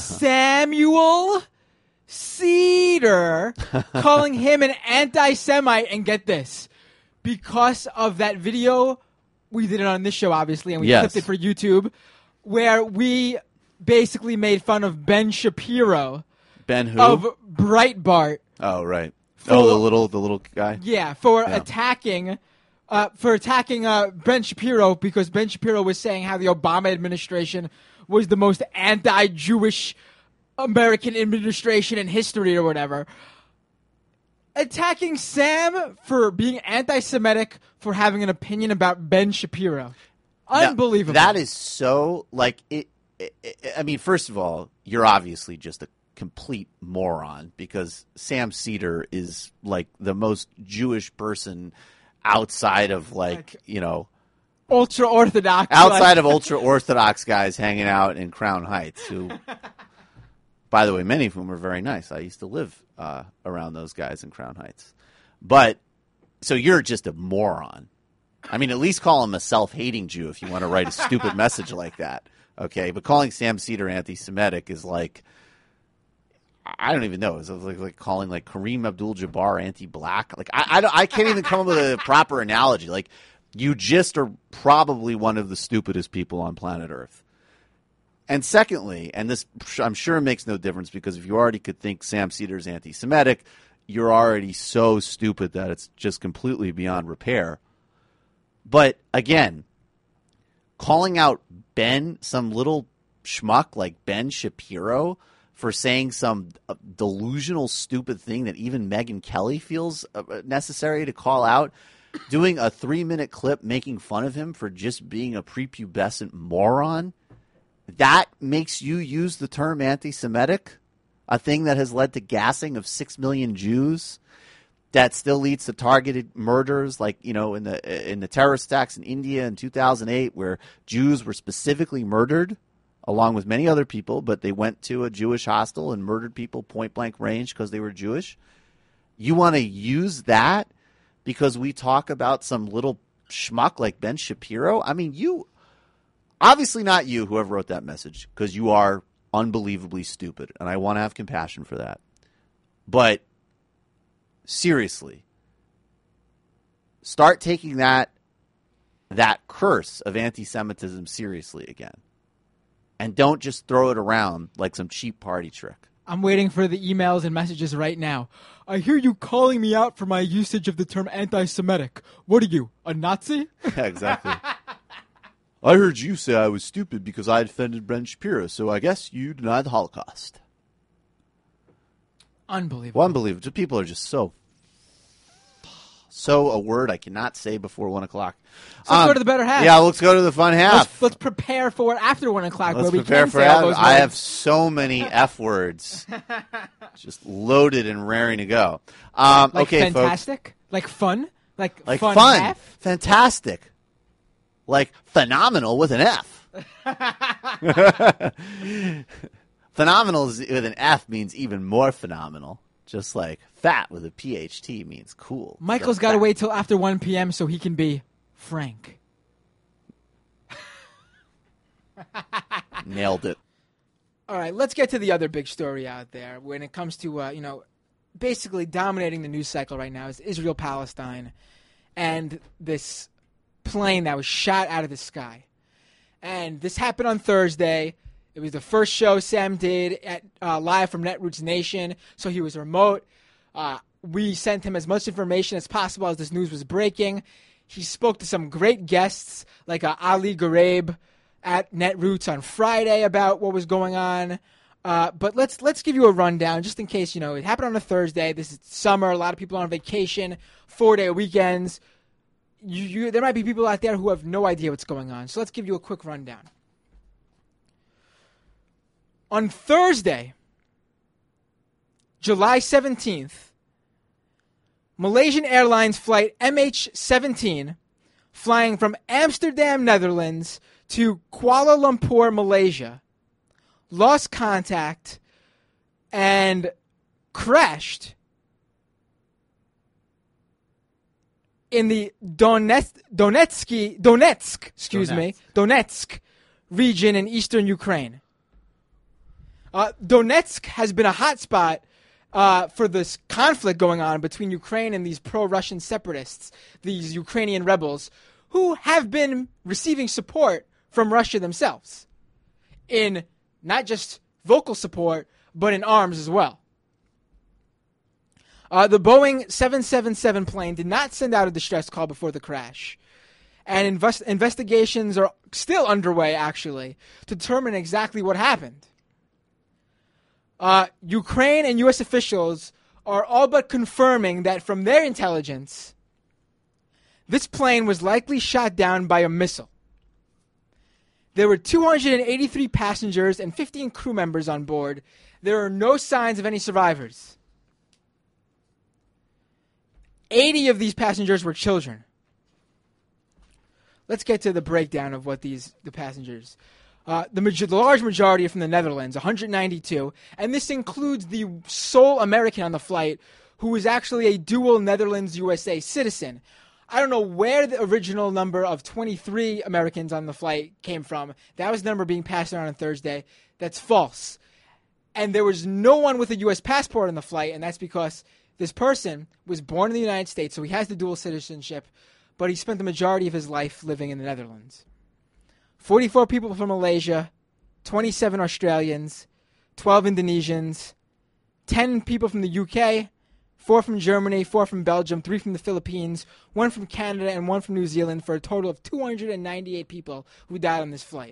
Samuel Cedar, calling him an anti-Semite, and get this, because of that video, we did it on this show, obviously, and we Yes. clipped it for YouTube, where we basically made fun of Ben Shapiro. Ben who? Of Breitbart. Oh, right. For- oh, the little the little guy? Yeah, for Yeah. attacking uh, for attacking uh, Ben Shapiro, because Ben Shapiro was saying how the Obama administration was the most anti-Jewish American administration in history or whatever. Attacking Sam for being anti-Semitic for having an opinion about Ben Shapiro. Unbelievable. Now, that is so, like, it, it, it. I mean, first of all, you're obviously just a complete moron, because Sam Cedar is, like, the most Jewish person outside of, like, like you know, ultra-Orthodox. Outside like. of ultra-Orthodox guys hanging out in Crown Heights, who, by the way, many of whom are very nice. I used to live uh, around those guys in Crown Heights. But, so you're just a moron. I mean, at least call him a self-hating Jew if you want to write a stupid message like that. Okay, but calling Sam Cedar anti-Semitic is like, I don't even know. It's like, like calling like Kareem Abdul-Jabbar anti-black. Like I, I, don't, I can't even come up with a proper analogy. Like, you just are probably one of the stupidest people on planet Earth. And secondly, and this I'm sure makes no difference, because if you already could think Sam Cedar's anti-Semitic, you're already so stupid that it's just completely beyond repair. But again, calling out Ben, some little schmuck like Ben Shapiro, for saying some delusional, stupid thing that even Megyn Kelly feels necessary to call out, doing a three-minute clip making fun of him for just being a prepubescent moron, that makes you use the term anti-Semitic, a thing that has led to gassing of six million Jews, that still leads to targeted murders, like, you know, in the in the terrorist attacks in India in two thousand eight, where Jews were specifically murdered, along with many other people, but they went to a Jewish hostel and murdered people point-blank range because they were Jewish. You want to use that because we talk about some little schmuck like Ben Shapiro? I mean, you... Obviously not you, whoever wrote that message, because you are unbelievably stupid, and I want to have compassion for that. But seriously, start taking that that curse of anti-Semitism seriously again. And don't just throw it around like some cheap party trick. I'm waiting for the emails and messages right now. I hear you calling me out for my usage of the term anti-Semitic. What are you, a Nazi? Yeah, exactly. I heard you say I was stupid because I defended Ben Shapiro, so I guess you denied the Holocaust. Unbelievable. Well, unbelievable. People are just so So a word I cannot say before one o'clock. So let's um, go to the better half. Yeah, let's go to the fun half. Let's, let's prepare for it after one o'clock. Let's where we prepare can for say all those I words. have so many F words, just loaded and raring to go. Um, like okay, fantastic, folks. like fun, like like fun, fun, F? fantastic, like phenomenal with an F. Phenomenal is, with an F means even more phenomenal. Just like fat with a P H T means cool. Michael's so got to wait till after one p.m. so he can be Frank. Nailed it. All right, let's get to the other big story out there when it comes to, uh, you know, basically dominating the news cycle right now is Israel-Palestine and this plane that was shot out of the sky. And this happened on Thursday. It was the first show Sam did at uh, live from Netroots Nation, so he was remote. Uh, we sent him as much information as possible as this news was breaking. He spoke to some great guests like uh, Ali Garib at Netroots on Friday about what was going on. Uh, but let's let's give you a rundown just in case, you know, it happened on a Thursday. This is summer. A lot of people are on vacation, four-day weekends. You, you, there might be people out there who have no idea what's going on. So let's give you a quick rundown. On Thursday, July seventeenth, Malaysian Airlines flight M H seventeen, flying from Amsterdam, Netherlands to Kuala Lumpur, Malaysia, lost contact and crashed in the Donetsk, Donetsky, Donetsk, excuse Donetsk. me, Donetsk region in eastern Ukraine. Uh, Donetsk has been a hotspot uh, for this conflict going on between Ukraine and these pro-Russian separatists, these Ukrainian rebels, who have been receiving support from Russia themselves, in not just vocal support, but in arms as well. Uh, the Boeing seven seventy-seven plane did not send out a distress call before the crash, and invest- investigations are still underway, actually, to determine exactly what happened. Uh, Ukraine and U S officials are all but confirming that from their intelligence, this plane was likely shot down by a missile. There were two hundred eighty-three passengers and fifteen crew members on board. There are no signs of any survivors. eighty of these passengers were children. Let's get to the breakdown of what these the passengers. Uh, the, major, the large majority are from the Netherlands, one hundred ninety-two, and this includes the sole American on the flight who is actually a dual Netherlands-U S A citizen. I don't know where the original number of twenty-three Americans on the flight came from. That was the number being passed around on Thursday. That's false. And there was no one with a U S passport on the flight, and that's because this person was born in the United States, so he has the dual citizenship, but he spent the majority of his life living in the Netherlands. forty-four people from Malaysia, twenty-seven Australians, twelve Indonesians, ten people from the U K, four from Germany, four from Belgium, three from the Philippines, one from Canada, and one from New Zealand, for a total of two hundred ninety-eight people who died on this flight.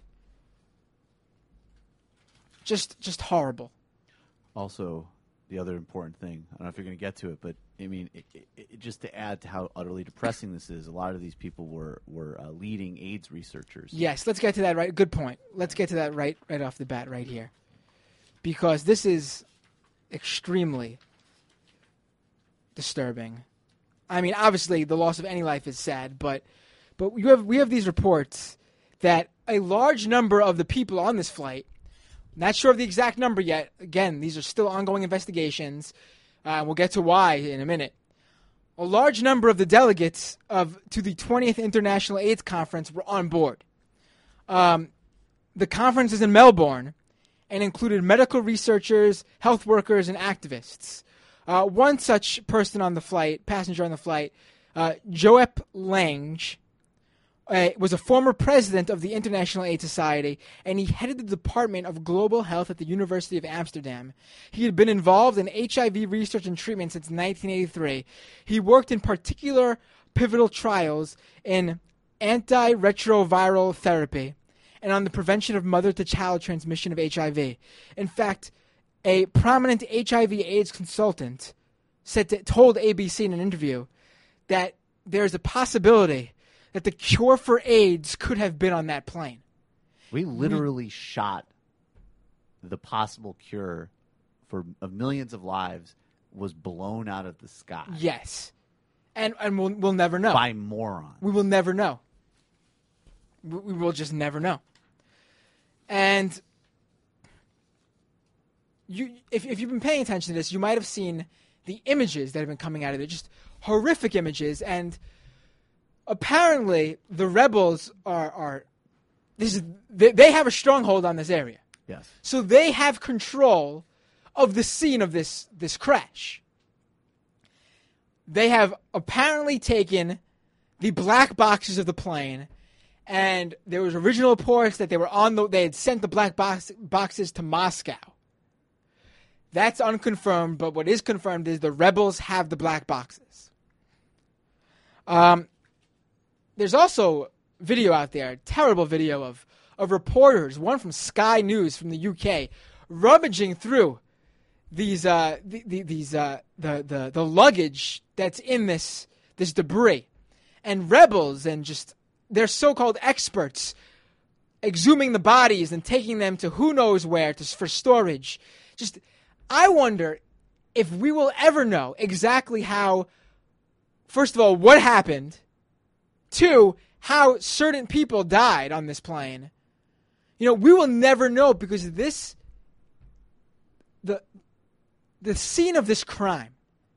Just, just horrible. Also, the other important thing, I don't know if you're going to get to it, but I mean, it, it, it, just to add to how utterly depressing this is, a lot of these people were were uh, leading AIDS researchers. Yes, let's get to that right. Good point. Let's get to that right right off the bat right here, because this is extremely disturbing. I mean, obviously, the loss of any life is sad, but but we have we have these reports that a large number of the people on this flight, not sure of the exact number yet. Again, these are still ongoing investigations. Uh, we'll get to why in a minute. A large number of the delegates of to the twentieth International AIDS Conference were on board. Um, the conference is in Melbourne and included medical researchers, health workers, and activists. Uh, one such person on the flight, passenger on the flight, uh, Joep Lange, Uh, was a former president of the International AIDS Society, and he headed the Department of Global Health at the University of Amsterdam. He had been involved in H I V research and treatment since nineteen eighty-three. He worked in particular pivotal trials in antiretroviral therapy and on the prevention of mother-to-child transmission of H I V. In fact, a prominent H I V AIDS consultant said to, told A B C in an interview that there's a possibility that the cure for AIDS could have been on that plane. We literally we, shot the possible cure for of millions of lives was blown out of the sky. Yes. And and we'll, we'll never know. By morons. We will never know. We, we will just never know. And you, if, if you've been paying attention to this, you might have seen the images that have been coming out of it, just horrific images. And apparently the rebels are, are this is, they, they have a stronghold on this area. Yes. So they have control of the scene of this, this crash. They have apparently taken the black boxes of the plane, and there was original reports that they were on the, they had sent the black box, boxes to Moscow. That's unconfirmed, but what is confirmed is the rebels have the black boxes. Um, there's also video out there, terrible video of, of reporters, one from Sky News from the U K, rummaging through these uh, the, the, these uh, the, the the luggage that's in this this debris, and rebels and just their so-called experts exhuming the bodies and taking them to who knows where to, for storage. Just, I wonder if we will ever know exactly how, first of all, what happened, two, how certain people died on this plane. You know, we will never know because this, the, the scene of this crime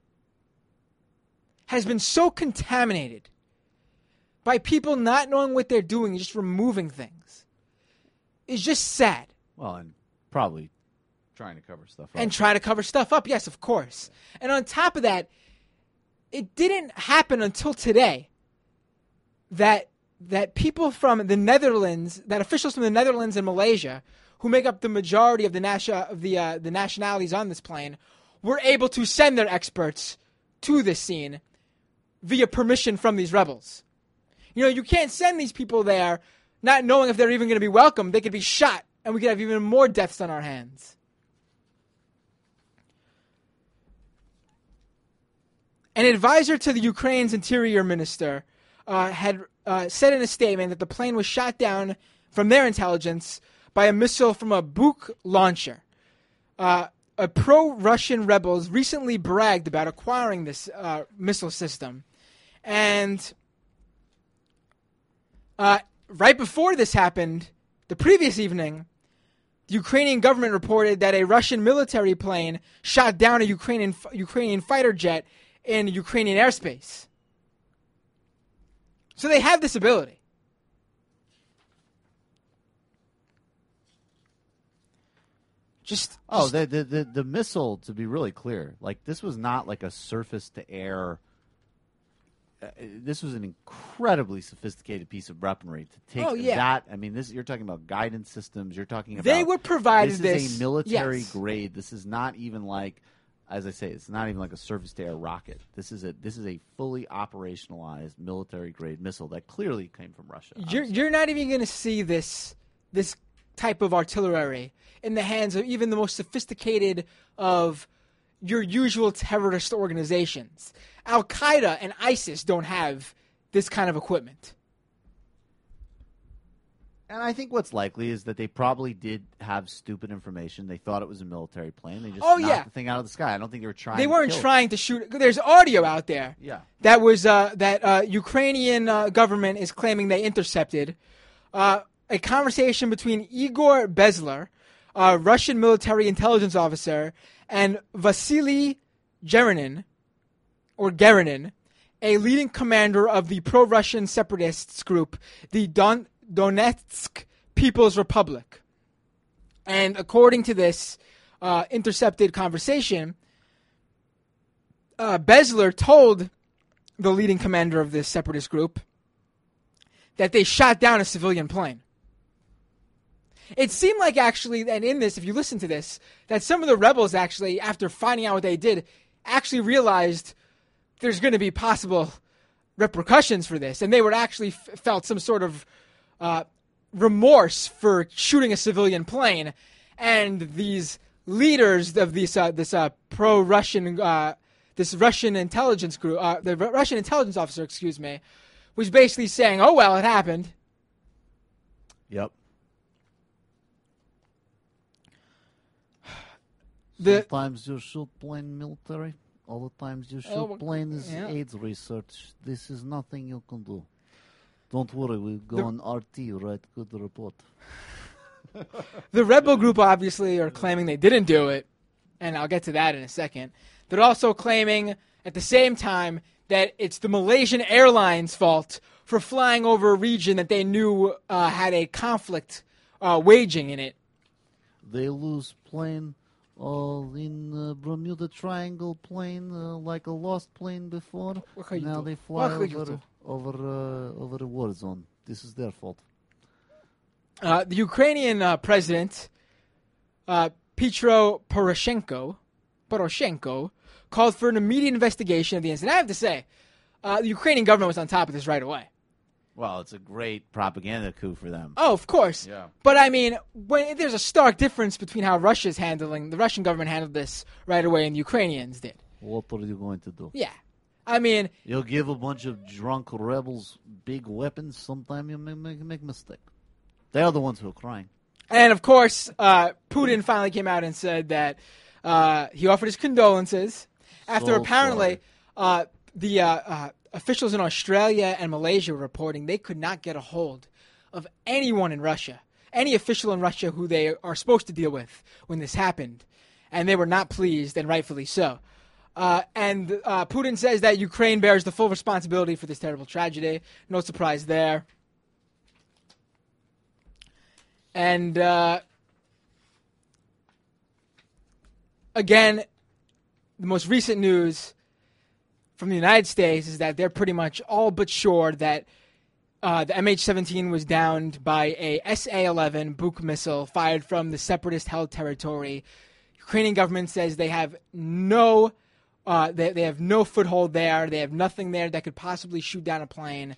has been so contaminated by people not knowing what they're doing and just removing things. It's just sad. Well, and probably trying to cover stuff up. And trying to cover stuff up, yes, of course. And on top of that, it didn't happen until today that that people from the Netherlands, that officials from the Netherlands and Malaysia, who make up the majority of the nation of the uh, the nationalities on this plane, were able to send their experts to this scene via permission from these rebels. You know, you can't send these people there not knowing if they're even going to be welcome. They could be shot, and we could have even more deaths on our hands. An advisor to the Ukraine's interior minister uh, had uh, said in a statement that the plane was shot down from their intelligence by a missile from a Buk launcher. Uh, a pro-Russian rebels recently bragged about acquiring this uh, missile system. And uh, right before this happened, the previous evening, the Ukrainian government reported that a Russian military plane shot down a Ukrainian Ukrainian fighter jet in Ukrainian airspace. So they have this ability. Just, oh, just the, the the the missile. To be really clear, like this was not like a surface-to-air. Uh, this was an incredibly sophisticated piece of weaponry to take oh, yeah. that. I mean, this you're talking about guidance systems. You're talking about they were provided this. This is a military yes. grade. This is not even like, as I say, it's not even like a surface-to-air rocket. This is a this is a fully operationalized military-grade missile that clearly came from Russia. You're you're not even going to see this this type of artillery in the hands of even the most sophisticated of your usual terrorist organizations. Al-Qaeda and ISIS don't have this kind of equipment. And I think what's likely is that they probably did have stupid information. They thought it was a military plane. They just oh, knocked yeah. the thing out of the sky. I don't think they were trying They to weren't kill trying it. to shoot. There's audio out there. Yeah. That was uh, that uh, Ukrainian uh, government is claiming they intercepted uh, a conversation between Igor Bezler, a Russian military intelligence officer, and Vasily Gerinin, or Gerinin, a leading commander of the pro-Russian separatists group, the Don- Donetsk People's Republic. And according to this uh, intercepted conversation, uh, Bezler told the leading commander of this separatist group that they shot down a civilian plane. It seemed like actually, and in this, if you listen to this, that some of the rebels actually, after finding out what they did, actually realized there's going to be possible repercussions for this. And they were actually f- felt some sort of uh, remorse for shooting a civilian plane. And these leaders of these, uh, this uh, pro-Russian uh, this Russian intelligence group, uh, the R- Russian intelligence officer, excuse me, was basically saying, "Oh well, it happened." Yep. The, Sometimes you shoot plain military. All the times you shoot Oh, plain is yeah. AIDS research. This is nothing you can do. Don't worry, we'll go The- on R T, right? Good report. The rebel group obviously are claiming they didn't do it, and I'll get to that in a second. They're also claiming at the same time that it's the Malaysian Airlines' fault for flying over a region that they knew uh, had a conflict uh, waging in it. They lose plane uh, in uh, Bermuda Triangle plane, uh, like a lost plane before. What can you Now do? they fly What can you over do? over uh, over a war zone. This is their fault. Uh, the Ukrainian uh, president, uh, Petro Poroshenko, Poroshenko, called for an immediate investigation of the incident. I have to say, uh, the Ukrainian government was on top of this right away. Well, it's a great propaganda coup for them. Oh, of course. Yeah. But I mean, when there's a stark difference between how Russia's handling, the Russian government handled this right away, and the Ukrainians did. What are you going to do? Yeah. I mean, You'll give a bunch of drunk rebels big weapons. Sometime you make, make, make a mistake. They are the ones who are crying. and of course, uh, Putin finally came out and said that uh, he offered his condolences after So apparently uh, the uh, uh, officials in Australia and Malaysia were reporting they could not get a hold of anyone in Russia, any official in Russia who they are supposed to deal with when this happened, and they were not pleased, and rightfully so. Uh, and uh, Putin says that Ukraine bears the full responsibility for this terrible tragedy. No surprise there. And uh, again, the most recent news from the United States is that they're pretty much all but sure that uh, the M H seventeen was downed by a S A eleven Buk missile fired from the separatist-held territory. Ukrainian government says they have no, uh, they they have no foothold there. They have nothing there that could possibly shoot down a plane.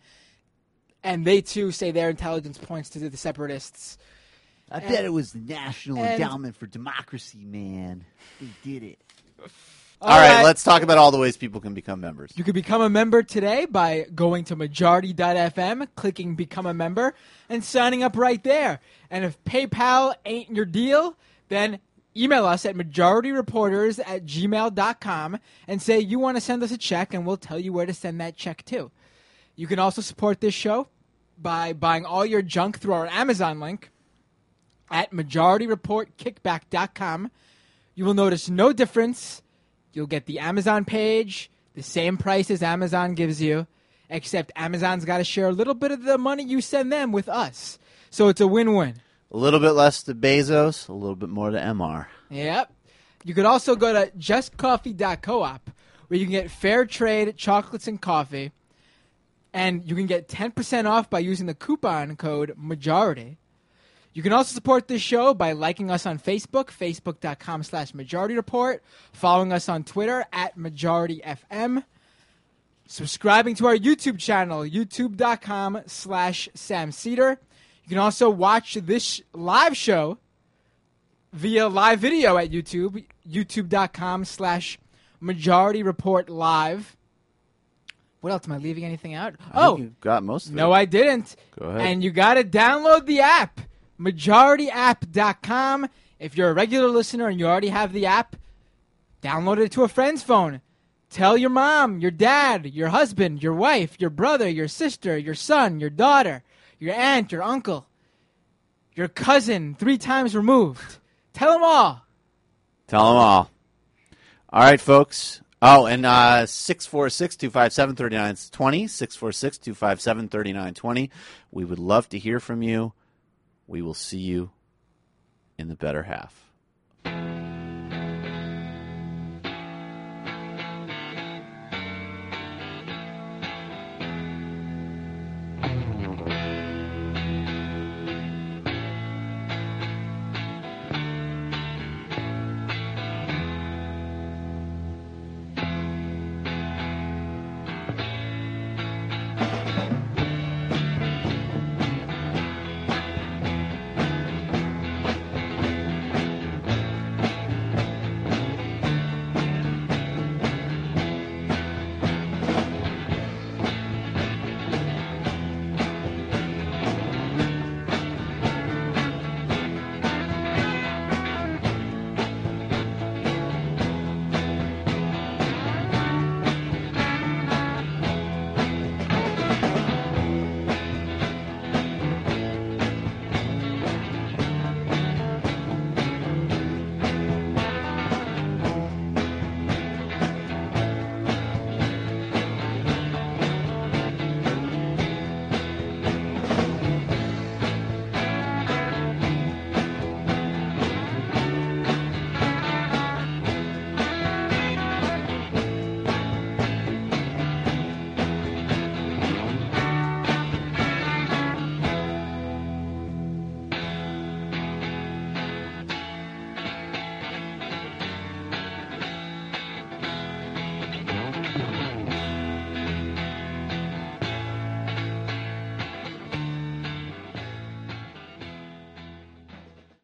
And they too say their intelligence points to the separatists. I And- bet it was the National and- Endowment for Democracy, man. They did it. All right, let's talk about all the ways people can become members. You can become a member today by going to majority dot f m, clicking Become a Member, and signing up right there. And if PayPal ain't your deal, then email us at majorityreporters at gmail dot com and say you want to send us a check, and we'll tell you where to send that check to. You can also support this show by buying all your junk through our Amazon link at majority report kickback dot com. You will notice no difference. You'll get the Amazon page, the same price as Amazon gives you, except Amazon's got to share a little bit of the money you send them with us. So it's a win-win. A little bit less to Bezos, a little bit more to M R. Yep. You could also go to just coffee dot coop, where you can get fair trade chocolates and coffee, and you can get ten percent off by using the coupon code MAJORITY. You can also support this show by liking us on Facebook, facebook dot com slash majority report, following us on Twitter at majority f m, subscribing to our YouTube channel, youtube dot com slash Sam Cedar. You can also watch this live show via live video at YouTube, youtube dot com slash majority report live. What else? Am I leaving anything out? I Oh, think you got most of it. no, I didn't. Go ahead. And you got to download the app, majority app dot com. If you're a regular listener and you already have the app, download it to a friend's phone. Tell your mom, your dad, your husband, your wife, your brother, your sister, your son, your daughter, your aunt, your uncle, your cousin, three times removed. Tell them all. Tell them all. All right, folks. Oh, and uh, six four six, two five seven, three nine two zero, six four six, two five seven, three nine two zero. We would love to hear from you. We will see you in the better half.